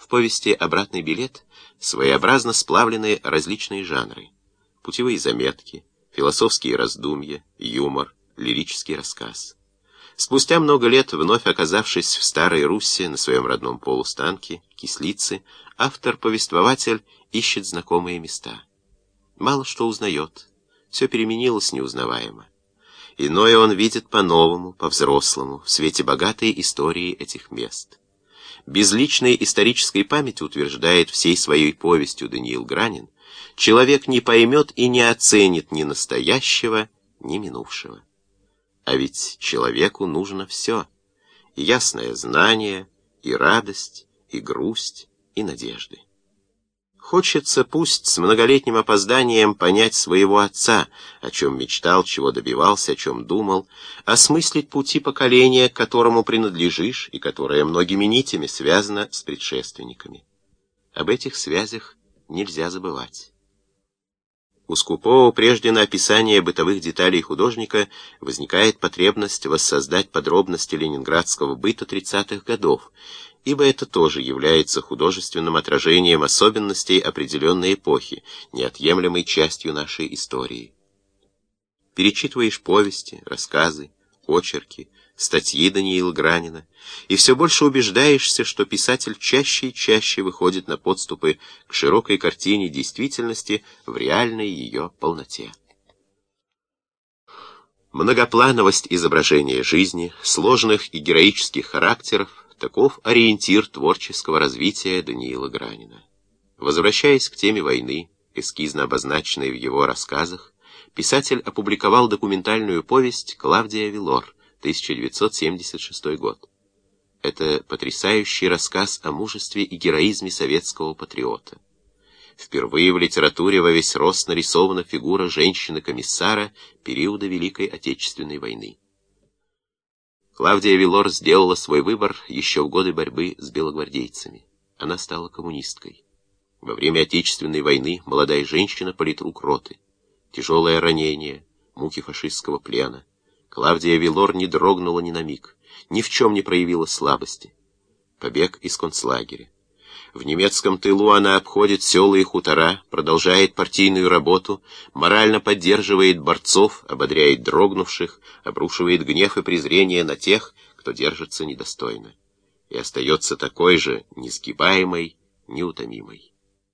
повести «Обратный билет» своеобразно сплавлены различные жанры: путевые заметки, философские раздумья, юмор, лирический рассказ. Спустя много лет, вновь оказавшись в Старой Русси на своем родном полустанке, Кислице, автор-повествователь ищет знакомые места. Мало что узнает, все переменилось неузнаваемо. Иное он видит по-новому, по-взрослому, в свете богатой истории этих мест. Без личной исторической памяти, утверждает всей своей повестью Даниил Гранин, человек не поймет и не оценит ни настоящего, ни минувшего. А ведь человеку нужно все: и ясное знание, и радость, и грусть, и надежды. Хочется, пусть с многолетним опозданием, понять своего отца, о чем мечтал, чего добивался, о чем думал, осмыслить пути поколения, к которому принадлежишь и которое многими нитями связано с предшественниками. Об этих связях нельзя забывать. У скупого прежде на описание бытовых деталей художника возникает потребность воссоздать подробности ленинградского быта 30-х годов, ибо это тоже является художественным отражением особенностей определенной эпохи, неотъемлемой частью нашей истории. Перечитываешь повести, рассказы, очерки, статьи Даниила Гранина, и все больше убеждаешься, что писатель чаще и чаще выходит на подступы к широкой картине действительности в реальной ее полноте. Многоплановость изображения жизни, сложных и героических характеров — таков ориентир творческого развития Даниила Гранина. Возвращаясь к теме войны, эскизно обозначенной в его рассказах, писатель опубликовал документальную повесть «Клавдия Вилор», 1976 год. Это потрясающий рассказ о мужестве и героизме советского патриота. Впервые в литературе во весь рост нарисована фигура женщины-комиссара периода Великой Отечественной войны. Клавдия Вилор сделала свой выбор еще в годы борьбы с белогвардейцами. Она стала коммунисткой. Во время Отечественной войны молодая женщина политрук роты. Тяжелое ранение, муки фашистского плена. Клавдия Вилор не дрогнула ни на миг, ни в чем не проявила слабости. Побег из концлагеря. В немецком тылу она обходит села и хутора, продолжает партийную работу, морально поддерживает борцов, ободряет дрогнувших, обрушивает гнев и презрение на тех, кто держится недостойно, и остается такой же несгибаемой, неутомимой.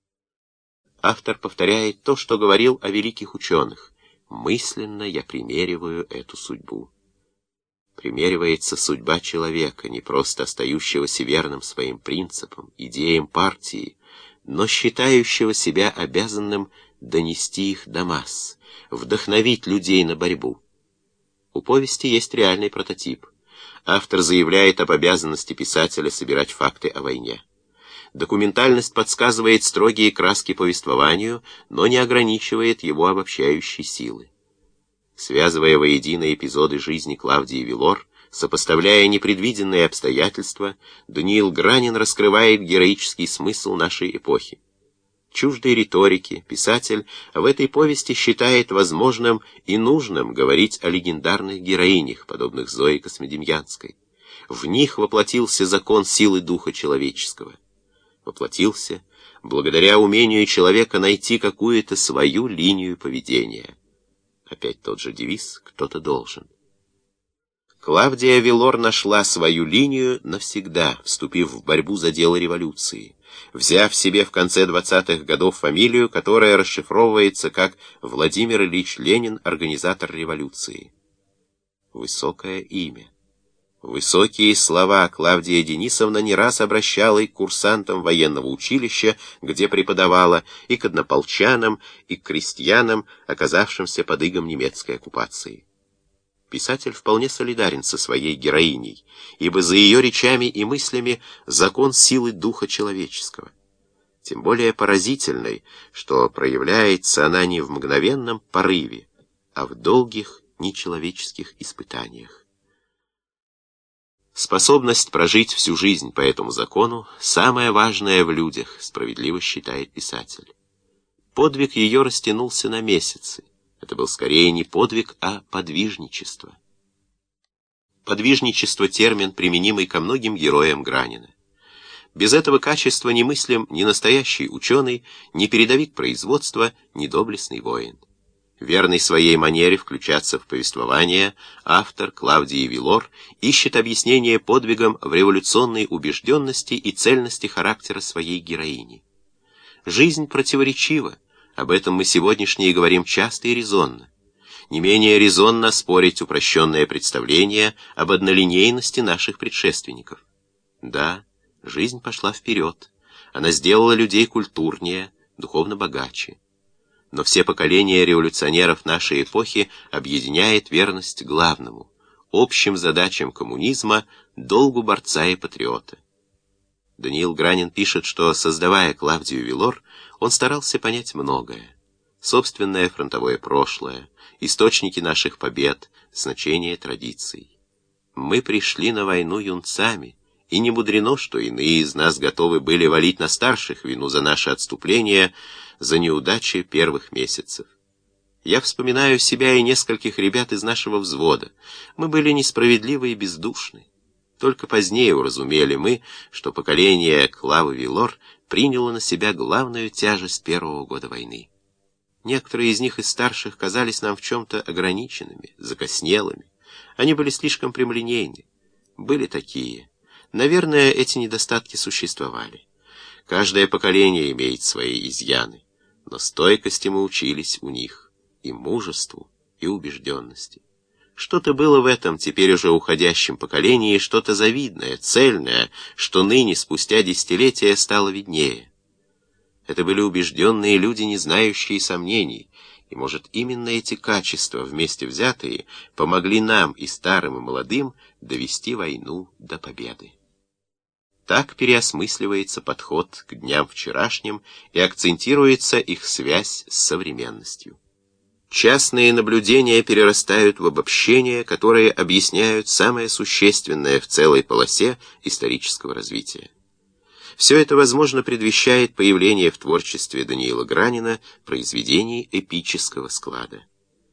Автор повторяет то, что говорил о великих ученых: «Мысленно я примериваю эту судьбу». Примеривается судьба человека, не просто остающегося верным своим принципам, идеям партии, но считающего себя обязанным донести их до масс, вдохновить людей на борьбу. У повести есть реальный прототип. Автор заявляет об обязанности писателя собирать факты о войне. Документальность подсказывает строгие краски повествованию, но не ограничивает его обобщающей силы. Связывая воедино эпизоды жизни Клавдии Вилор, сопоставляя непредвиденные обстоятельства, Даниил Гранин раскрывает героический смысл нашей эпохи. Чуждой риторики, писатель в этой повести считает возможным и нужным говорить о легендарных героинях, подобных Зое Космодемьянской. В них воплотился закон силы духа человеческого. Воплотился благодаря умению человека найти какую-то свою линию поведения. Опять тот же девиз «Кто-то должен». Клавдия Вилор нашла свою линию навсегда, вступив в борьбу за дело революции, взяв себе в конце 20-х годов фамилию, которая расшифровывается как Владимир Ильич Ленин, организатор революции. Высокое имя. Высокие слова Клавдия Денисовна не раз обращала и к курсантам военного училища, где преподавала, и к однополчанам, и к крестьянам, оказавшимся под игом немецкой оккупации. Писатель вполне солидарен со своей героиней, ибо за ее речами и мыслями закон силы духа человеческого. Тем более поразительной, что проявляется она не в мгновенном порыве, а в долгих нечеловеческих испытаниях. Способность прожить всю жизнь по этому закону – самое важное в людях, справедливо считает писатель. Подвиг ее растянулся на месяцы. Это был скорее не подвиг, а подвижничество. Подвижничество – термин, применимый ко многим героям Гранина. Без этого качества не мыслим ни настоящий ученый, ни передовик производства, ни доблестный воин. Верный своей манере включаться в повествование, автор Клавдий Вилор ищет объяснение подвигам в революционной убежденности и цельности характера своей героини. Жизнь противоречива, об этом мы сегодняшние говорим часто и резонно. Не менее резонно спорить упрощенное представление об однолинейности наших предшественников. Да, жизнь пошла вперед, она сделала людей культурнее, духовно богаче. Но все поколения революционеров нашей эпохи объединяет верность главному, общим задачам коммунизма, долгу борца и патриота. Даниил Гранин пишет, что, создавая Клавдию Вилор, он старался понять многое. Собственное фронтовое прошлое, источники наших побед, значение традиций. Мы пришли на войну юнцами, и не мудрено, что иные из нас готовы были валить на старших вину за наше отступление, за неудачи первых месяцев. Я вспоминаю себя и нескольких ребят из нашего взвода. Мы были несправедливы и бездушны. Только позднее уразумели мы, что поколение Клавы Вилор приняло на себя главную тяжесть первого года войны. Некоторые из них из старших казались нам в чем-то ограниченными, закоснелыми. Они были слишком прямолинейны. Были такие. Наверное, эти недостатки существовали. Каждое поколение имеет свои изъяны, но стойкости мы учились у них, и мужеству, и убежденности. Что-то было в этом теперь уже уходящем поколении, что-то завидное, цельное, что ныне, спустя десятилетия, стало виднее. Это были убежденные люди, не знающие сомнений, и, может, именно эти качества, вместе взятые, помогли нам, и старым, и молодым, довести войну до победы. Так переосмысливается подход к дням вчерашним и акцентируется их связь с современностью. Частные наблюдения перерастают в обобщения, которые объясняют самое существенное в целой полосе исторического развития. Все это, возможно, предвещает появление в творчестве Даниила Гранина произведений эпического склада.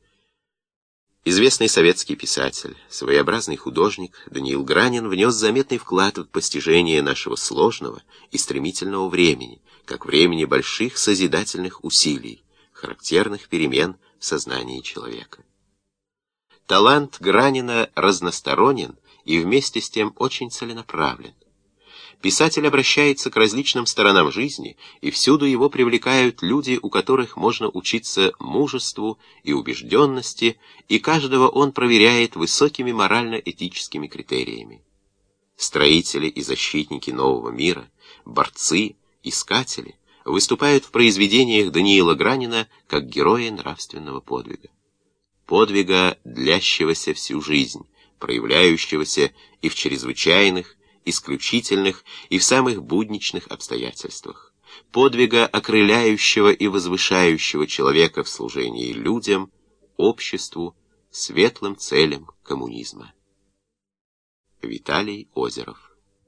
Известный советский писатель, своеобразный художник Даниил Гранин внес заметный вклад в постижение нашего сложного и стремительного времени, как времени больших созидательных усилий, характерных перемен в сознании человека. Талант Гранина разносторонен и вместе с тем очень целенаправлен. Писатель обращается к различным сторонам жизни, и всюду его привлекают люди, у которых можно учиться мужеству и убежденности, и каждого он проверяет высокими морально-этическими критериями. Строители и защитники нового мира, борцы, искатели выступают в произведениях Даниила Гранина как герои нравственного подвига. Подвига, длящегося всю жизнь, проявляющегося и в чрезвычайных, исключительных и в самых будничных обстоятельствах, подвига, окрыляющего и возвышающего человека в служении людям, обществу, светлым целям коммунизма. Виталий Озеров.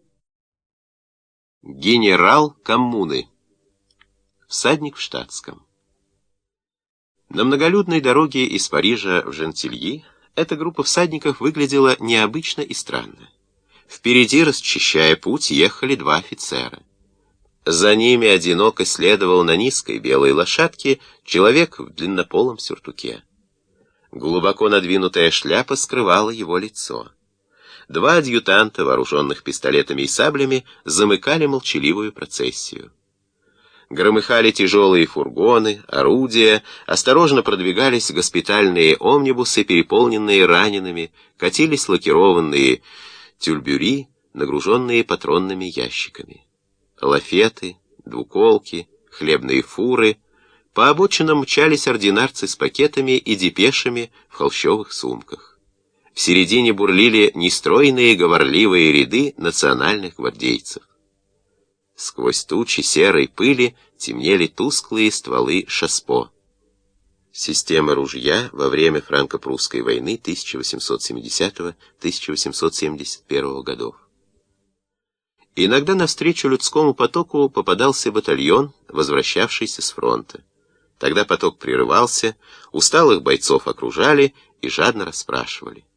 Генерал коммуны. Всадник в штатском. На многолюдной дороге из Парижа в Жентильи эта группа всадников выглядела необычно и странно. Впереди, расчищая путь, ехали два офицера. За ними одиноко следовал на низкой белой лошадке человек в длиннополом сюртуке. Глубоко надвинутая шляпа скрывала его лицо. Два адъютанта, вооруженных пистолетами и саблями, замыкали молчаливую процессию. Громыхали тяжелые фургоны, орудия, осторожно продвигались госпитальные омнибусы, переполненные ранеными, катились лакированные тюльбюри, нагруженные патронными ящиками. Лафеты, двуколки, хлебные фуры. По обочинам мчались ординарцы с пакетами и депешами в холщовых сумках. В середине бурлили нестройные говорливые ряды национальных гвардейцев. Сквозь тучи серой пыли темнели тусклые стволы шаспо. Система ружья во время франко-прусской войны 1870-1871 годов. Иногда навстречу людскому потоку попадался батальон, возвращавшийся с фронта. Тогда поток прерывался, усталых бойцов окружали и жадно расспрашивали.